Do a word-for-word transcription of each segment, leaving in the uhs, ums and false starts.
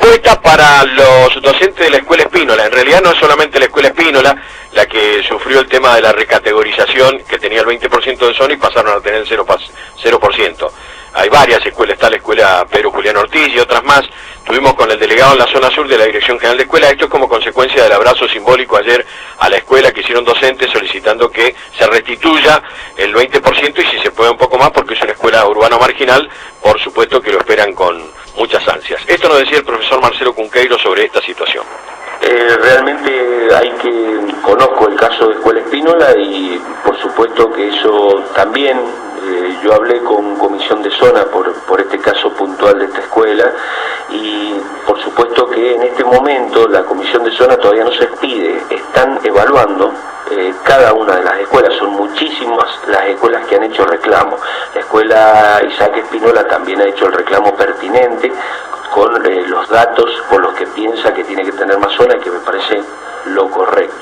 respuesta para los docentes de la Escuela Espínola. En realidad no es solamente la Escuela Espínola la que sufrió el tema de la recategorización, que tenía el veinte por ciento de zona y pasaron a tener el cero por ciento. Hay varias escuelas, está la Escuela Pedro Julián Ortiz y otras más. Estuvimos con el delegado en la zona sur de la Dirección General de Escuela. Esto es como consecuencia del abrazo simbólico ayer a la escuela que hicieron docentes solicitando que se restituya el veinte por ciento y si se puede un poco más, porque es una escuela urbana marginal, por supuesto que lo esperan con muchas ansias. Esto nos decía el profesor Marcelo Cunqueiro sobre esta situación. Eh, realmente hay que, conozco el caso de Escuela Espínola y por supuesto que eso también, eh, yo hablé con comisión de zona por, por este caso puntual de esta escuela y por supuesto que en este momento la comisión de zona todavía no se expide, están evaluando eh, cada una de las escuelas, son muchísimas las escuelas que han hecho reclamo. La escuela Isaac Espínola también ha hecho el reclamo pertinente con eh, los datos por los que piensa que tiene que tener más zona y que me parece lo correcto.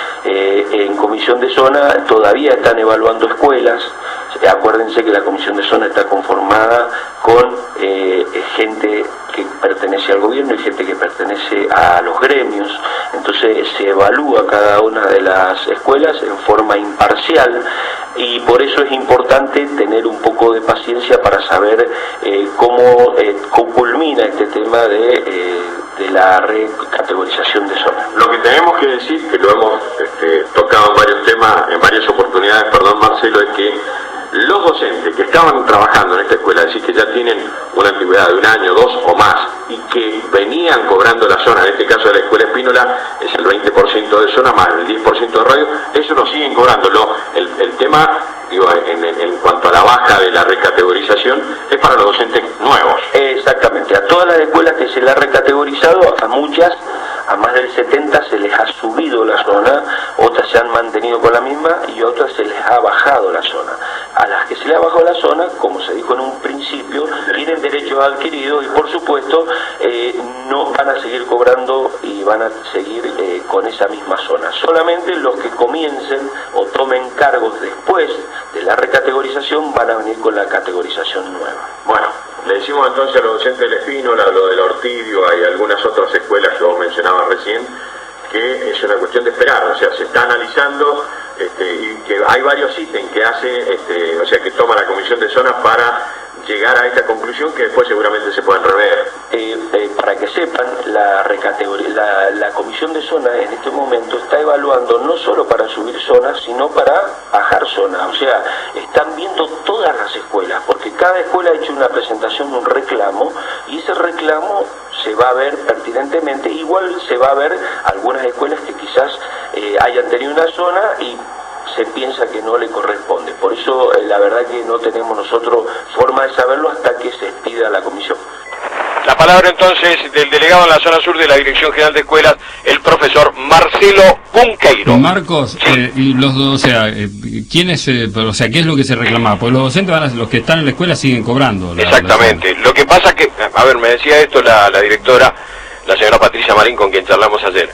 Eh, en comisión de zona todavía están evaluando escuelas. Acuérdense que la comisión de zona está conformada con eh, gente que pertenece al gobierno y gente que pertenece a los gremios, entonces se evalúa cada una de las escuelas en forma imparcial y por eso es importante tener un poco de paciencia para saber eh, cómo eh, culmina este tema de, eh, de la recategorización de zona. Lo que tenemos que decir, que lo hemos este, tocado en varios temas, en varias oportunidades, perdón Marcelo, es que los docentes que estaban trabajando en esta escuela, es decir, que ya tienen una antigüedad de un año, dos o más, y que venían cobrando la zona, en este caso de la Escuela Espínola, es el veinte por ciento de zona más el diez por ciento de radio, eso lo siguen cobrando. Lo, el, el tema, digo, en, en, en cuanto a la baja de la recategorización, es para los docentes nuevos. Exactamente, a todas las escuelas que se le ha recategorizado, a muchas, a más del setenta se les ha subido la zona, otras se han mantenido con la misma y otras se les ha bajado la zona. A las que se les ha bajado la zona, como se dijo en un principio, tienen derechos adquiridos y por supuesto eh, no van a seguir cobrando y van a seguir eh, con esa misma zona. Solamente los que comiencen o tomen cargos después de la recategorización van a venir con la categorización nueva. Bueno, le decimos entonces a los docentes del Espínola, lo del Ortidio, hay algunas otras escuelas que vos mencionabas recién, que es una cuestión de esperar, o sea, se está analizando este, y que hay varios ítems que hace, este, o sea, que toma la comisión de zona para llegar a esta conclusión que después seguramente se pueden rever. Eh, eh, para que sepan, la, la, la comisión de zona en este momento está evaluando no solo para subir zonas, sino para bajar zonas. O sea, están viendo todas las escuelas, porque cada escuela ha hecho una presentación, un reclamo, y ese reclamo se va a ver pertinentemente. Igual se va a ver algunas escuelas que quizás eh, hayan tenido una zona y se piensa que no le corresponde. Por eso eh, la verdad que no tenemos nosotros forma de saberlo hasta que se expida la comisión. La palabra entonces del delegado en la zona sur de la Dirección General de Escuelas, el profesor Marcelo Cunqueiro. Marcos, sí. eh, y los o sea, eh, ¿quiénes, eh, o sea, qué es lo que se reclamaba? Pues los docentes van a, los que están en la escuela siguen cobrando. La, Exactamente. La lo que pasa que, a ver, me decía esto la, la directora, la señora Patricia Marín, con quien charlamos ayer.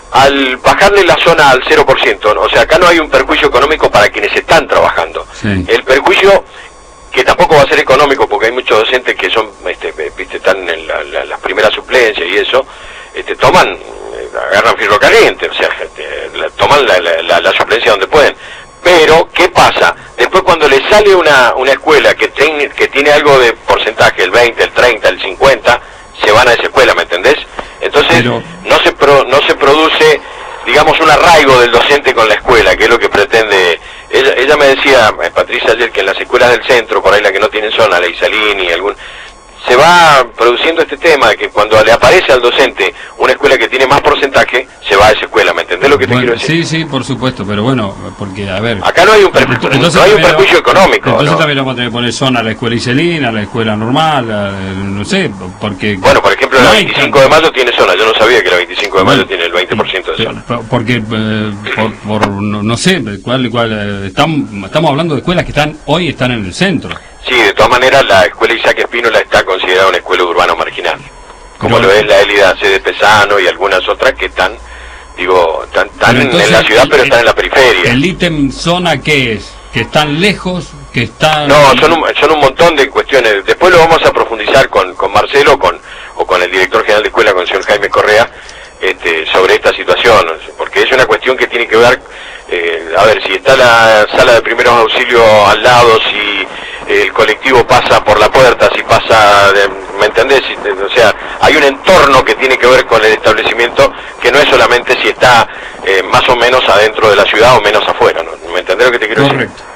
Al bajarle la zona al cero por ciento, o sea, acá no hay un perjuicio económico para quienes están trabajando. Sí. El perjuicio, que tampoco va a ser económico, porque hay muchos docentes que son, este, viste, están en la, la, las primeras suplencias y eso, este, toman, agarran fierro caliente, o sea, este, la, toman la, la, la, la suplencia donde pueden. Pero, ¿qué pasa? Después cuando le sale una, una escuela que, ten, que tiene algo de porcentaje, el veinte, el treinta, el cincuenta, se van a esa escuela, ¿me entendés? Entonces, Pero... no se pro, no se produce, digamos, un arraigo del docente con la escuela, que es lo que pretende. Ella, ella me decía, Patricia, ayer, que en las escuelas del centro, por ahí la que no tienen zona, la Isalini, algún, se va produciendo este tema de que cuando le aparece al docente una escuela que tiene más porcentaje, se va a esa escuela, ¿me entendés lo que te bueno, quiero decir? Sí, sí, por supuesto, pero bueno, porque, a ver... Acá no hay un, perjuicio, entonces, no hay un perjuicio económico. Entonces ¿no? también vamos a tener que poner zona a la escuela Iselina, a la escuela normal, a, no sé, porque... Bueno, por ejemplo, no la veinticinco de mayo tiene zona, yo no sabía que la veinticinco de mayo bueno, tiene el veinte por ciento de zona. Porque, eh, por, por no, no sé, cuál, cuál, eh, estamos, estamos hablando de escuelas que están hoy están en el centro. Sí, de todas maneras la escuela Isaac Espínola está considerada una escuela urbana marginal, como pero, lo es la Élida C. de Pesano y algunas otras que están, digo, están, están entonces, en la ciudad, pero el, están en la periferia. ¿El ítem zona qué es? ¿Que están lejos? ¿Que están...? No, son un, son un montón de cuestiones. Después lo vamos a profundizar con, con Marcelo, con o con el director general de escuela, con el señor Jaime Correa, este, sobre esta situación, porque es una cuestión que tiene que ver, eh, a ver, si está la sala de primeros auxilios al lado, si el colectivo pasa por la puerta, si pasa, de, ¿me entendés? O sea, hay un entorno que tiene que ver con el establecimiento, que no es solamente si está eh, más o menos adentro de la ciudad o menos afuera, ¿no? ¿Me entendés lo que te quiero decir? Correcto.